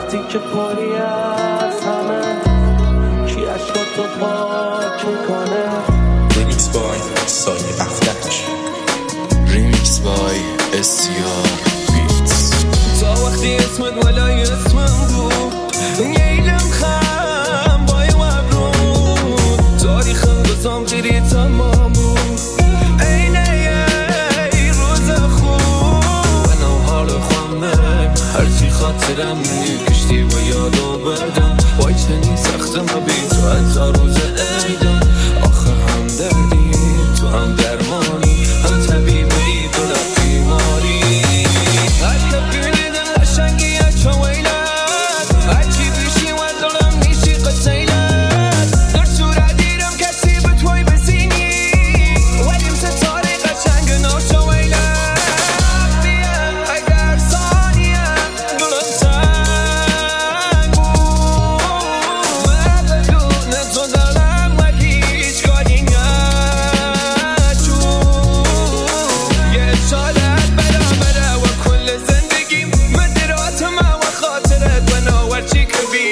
وقتی که پاری از همه کی عشقاتو پاک میکنه. ریمیکس بای سایه افتک، ریمیکس بای استیار بیتس. تا وقتی اسمت ولای اسمم بود نیلم خم بای وبرود تاریخم بزام جری تمام بود اینه ای روز خوب منو حال خواهمه هرچی خاطرم کشتی و یادو بردم وای چنین سختم بی تو حتی روز ایدم آخه هم دردی تو هم درمانی هم طبیبی تو بیماری حتی بیلیدن قشنگی چه ویلت هرچی بیشی و دلم نیشی قتیلت در صورت دیرم کسی به توی بزینی ولیم ستاره قشنگ نوچه ویلت بیم اگر ثانیه دلم تنگ بود بدون تو دلم و هیچ کاری نجود یه سالت بره و کل زندگیم مدراتم و خاطرت و ناورچی کبی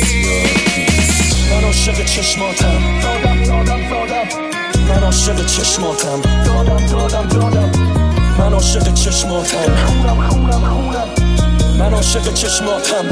من عاشق چشماتم من عاشق چشماتم من عاشق چشماتم من عاشق چشماتم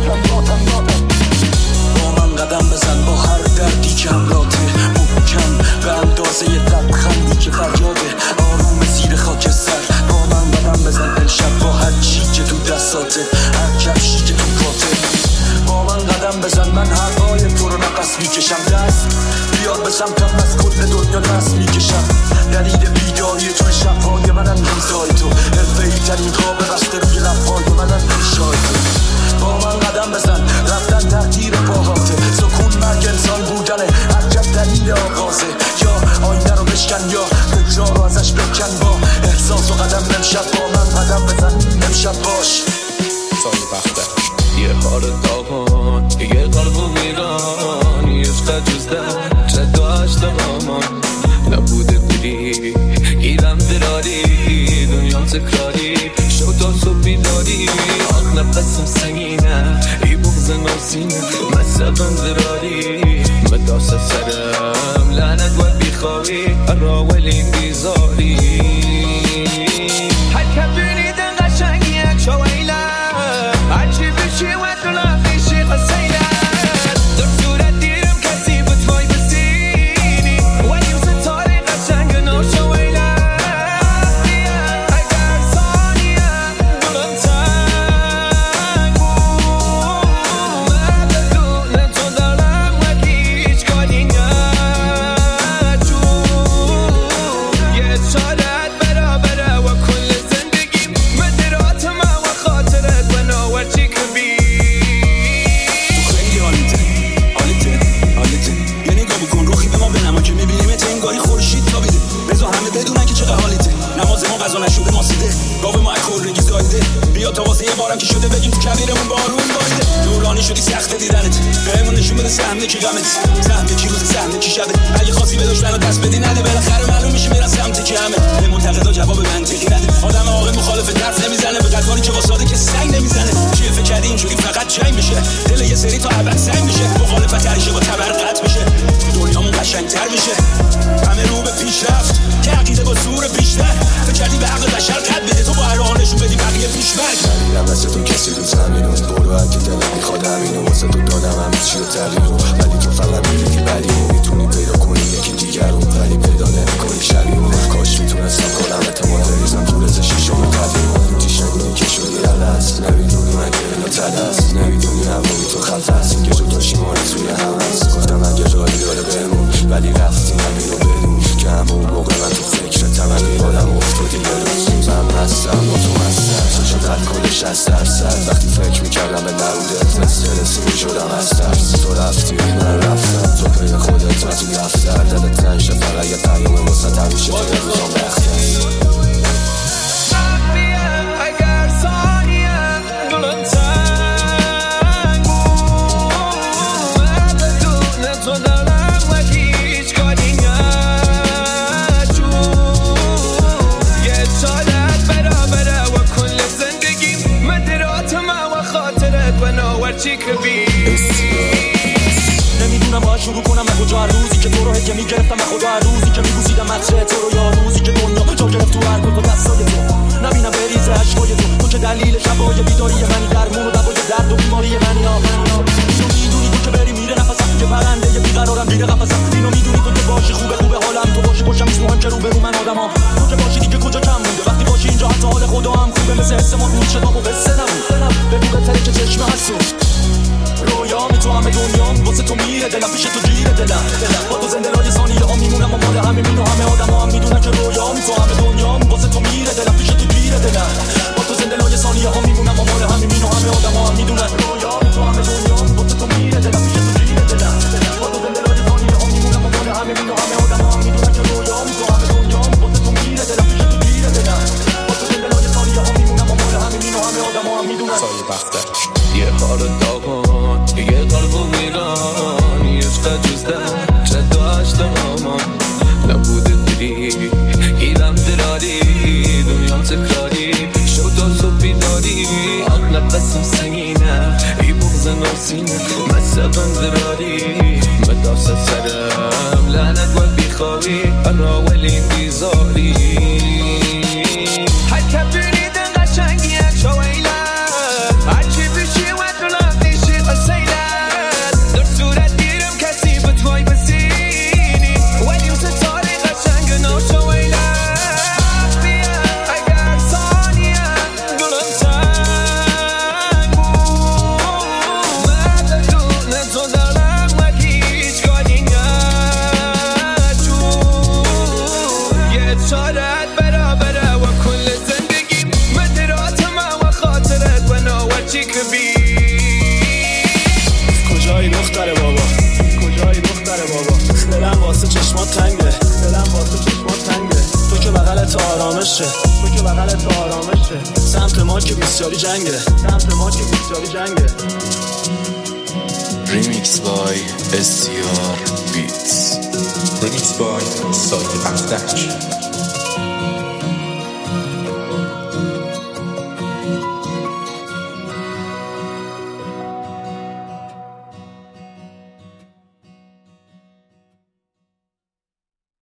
با من قدم بزن با هر دردی که همراته محکم به اندازه لبخندی که فریاده آروم زیر خاکستر با من قدم بزن امشب با هر چی که تو دستاته هر کفشی که تو کاته با من قدم بزن من حرفای تو رو نقص میکشم دست بیاد به سمتم از کل دنیا دست میکشم دلیل بیداری تو شبهای منم روزای تو حرفه‌ای ترین خواب بسته روی لبهای منم شای تو با من قدم بزن رفتن تحتیر پاهاته سکون مرگ انسان بودنه عجب دلیل آغازه یا آینه رو بشکن یا تکرار رو ازش بکن با احساس و قدم امشب با من قدم بزن امشب باش سایه افتک. یه هار داغان یه قلب میران یفت جزده چه داشت بامان نبوده بودی گیرم دراری دنیام تکراری شو تا صبح بیداری آق نفسم سنگینه ای بغز نازینه مذهبم دراری مداس سرم لعنت و بیخوابی راولین بیزاری هر که بینیدن قشنگیه چو ویله هرچی بشی و دلم نیشی قصیله در صورت دیرم کسی به توی بزینی ولیم ستاره قشنگ نوچه ویله اگر ثانیه دلم تنگ بود بدون تو دلم و هیچ کاری نجود یه سالت بره و کل زندگیم مدراتم و خاطرت و ناورچی کبی تو خیلی حالیته یه نگاه بکن روخی به ما بنما که میبینیمت انگاری خورشید تابیده بذار همه بدونن که چقدر حالیته نماز ما قضا نشده ماسیده گاو ما کلرگی زایده بیا تا واسه یه بارم که شده بگیم تو کبیرمون بارون بایده دورانی شدی سخت دیدنت بهمون نشون بده سهمه کی غمت سهمه کی روز سهمه کی شبه اگه خواستی به دشمنو دست بدی نده بالاخره معلوم میشه میرن سمت کی همه به منتقدا جواب منطقی نده آدم عاقل مخالف طرف نمیزنه به قدوانی که واساده که سنگ نمیزنه چیه فکر کردی اینجوری فقط چنگ میشه دل یه سری تا ابد سنگ میشه مخالفت هریشه با تبر قطع میشه دنیامون قشنگتر میشه همه رو به پیشرفت که عقیده با زور بیشتر فکر کردی به عقل بشر قد بده تو با هر راه نشون بدی بقیه پیشبرد ندیدم دست تو کسی رو زمینون برو هر که دلت میخواد همینو واسه تو دادم همه چی رو تغییرو ولی تو فقط میدونی بدیمو میتونی پیدا کنی یکی دیگر رو ولی پیدا نمیکنی شبیهو کاش میتونستم کنم اعتماد ریزم تو رز شیشم قدیمو تیشنگونی که شدی الست نمیدونی من که اینا تلست نمیدونی هوایی تو خلط هست که جداشی ماره توی هم هست گفتم اگه راهی داره بمون ولی رفتی همینو بدون که همون موقع من تو فکرتم همین آدم افتادی یه روز من هستم با تو هستم شد الکلش از درصد وقتی فکر میکردم به نبودت استرسی میشدم از ترس تو رفتی من رفتم تو پی خودت من توی دفتر دلت تنشه فقط یه پیام واسه همیشه توی روزام بخته اگر ثانیه دلم تنگ بود بدون تو دلم و هیچ کاری نجود یه سالت بره و کل زندگیم مدراتم و خاطرت و ناورچی گرفتم به خدا هر روزی که میبوسیدم مطرح تو رو، یا روزی که دنیا جا گرفت تو هر کل دستای تو، نبینم بریزه عشقای تو که دلیل شبای بیداری منی، درمون و دوای درد و بیماری منی. اینو میدونی تو که بری میره نفسم، که پرنده بیقرارم گیره قفسم. اینو میدونی تو که باشی خوبه حالم، تو باشی پشتم نیست مهم که رو برو من آدمام. تو که باشی دیگه کجا کم مونده، وقتی باشی اینجا حتی حال خدا هم خوبه، مثل حس ما روز شدام و قصه نمون. بگو بهتره که چشم هستون رویامی تو همه دنیام، واسه تو میره دلم، پیش تو گیره دلم. با تو زنده لای ثانیه ها میمونم و مال همه مینو همه آدم ها هم میدونن که رویامی تو همه دنیام، واسه تو میره دلم، پیش تو گیره دلم. با تو زنده لای ثانیه ها میمونم و مال همه مینو همه آدم ها هم میدونن رویامی تو همه دنیام، واسه تو میره دلم، پیش تو گیره دلم. با تو زنده لای ثانیه ها میمونم و مال همه مینو همه آدم ها هم میدونن که رویامی تو همه دنیام، واسه تو میره دلم، پیش تو گیره دلم. با تو زنده لای ثانیه ها میمونم و مال همه مینو همه آدم ها هم میدونن سایه بختک. یه حال داغان، یه قلب و ویران، یه عشق جزده چه داشتم نبوده دری گیرم دراری، دنیام تکراری شو تا صبح بیداری، عقل قسم سنگینه ای بغز ناسینه مستقم دراری، مداس سرم لعنت و بیخوابی راولین بیزاری. حتی برید قشنگیه شویله هرچی بشی و دلم نیشی قسیلت، در صورت دیرم کسی به توی بسینی، ولی اون ستاره قشنگ ناشویلت بیا اگر ثانیه دلم تنگ بود، مددون تو دارم و هیچ گاهی نجود، یه چارت برابره و کل زندگیم مدرات من و خاطرت و نوچی که بی. کجایی دختر بابا، کجایی دختر بابا، دلم واسه چشمات تنگه، دلم واسه چشمات تنگه. تو که بغلت آرامشه، تو که بغلت آرامشه. سمت ما که بسیاری جنگه، سمت ما که بسیاری جنگه. Remix by STR Beats. Remix by سایه بختک.